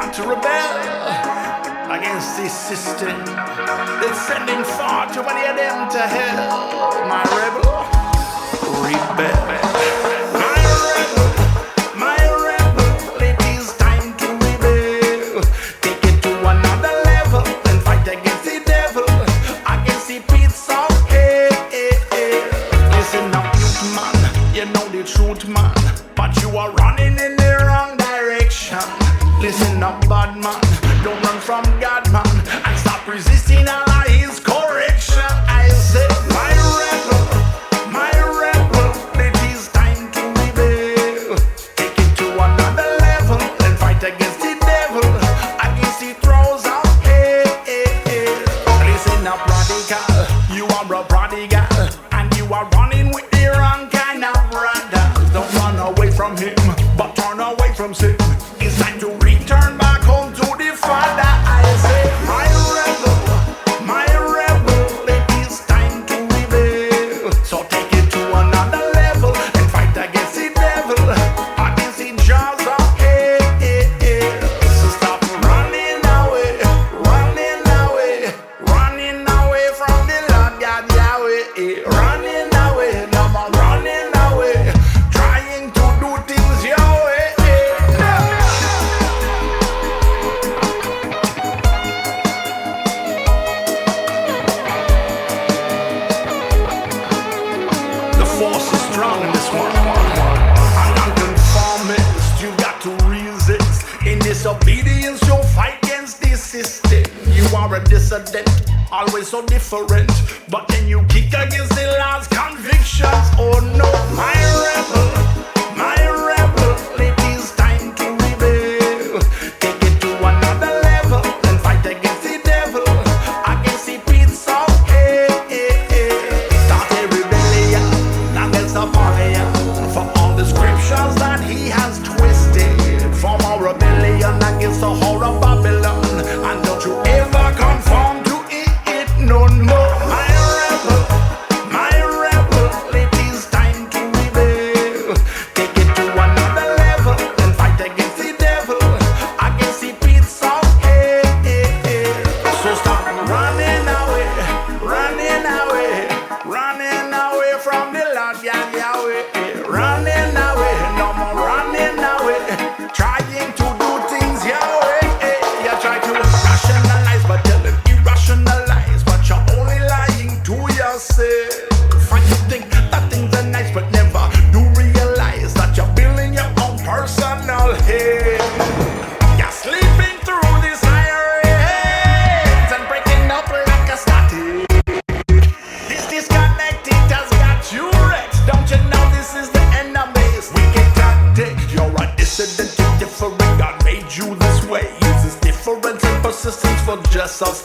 want to rebel against this system that's sending far too many of them to hell. My rebel, rebel. My rebel, it is time to rebel. Take it to another level and fight against the devil, against the pits of hell. Listen up, youth man, you know the truth, man, but you are running in the wrong direction. Listen up, bad man, don't run from God, man, and stop resisting all of his correction. I say, my rebel, it is time to rebel. Take it to another level and fight against the devil, against the throes of hell. Listen up, radical, you are a prodigal, and you are running with the wrong kind of brothers. Don't run away from him, but turn away from sin. It's time to return back home to the Father. I say, my rebel, it is time to rebel. So take it to another level and fight against the devil, against the jaws of hell. So stop running away from the Lord God Yahweh. Running away, no more running away, trying to do things your way. The force is strong in this one. An nonconformist, you got to resist. In disobedience, you'll fight against this system. You are a dissident, always so different, but then you kick against the law's convictions. Oh no, my rebel, it is time to rebel. Take it to another level and fight against the devil, against the pits of hell. Start a rebellion against the Babylon, for all the scriptures that he has twisted. Form a rebellion against the whole of Babylon, and don't you ever conform to it no more. My rebel, it is time to rebel. Take it to another level and fight against the devil, against the pits of hell. So stop running away from the Lord God Yahweh. Running away, no more running away, trying to do things your way. You try to rationalize, but tell them irrationalize, but you're only lying to yourself. And you think that things are nice, but never do realize that you're building your own personal hell. You're sleeping through this sirens and breaking up like a static. This disconnected has got you wrecked. Don't you know this is the enemy's wicked tactic? You're a dissident, you're different. God made you this way. Uses difference and persistence for just us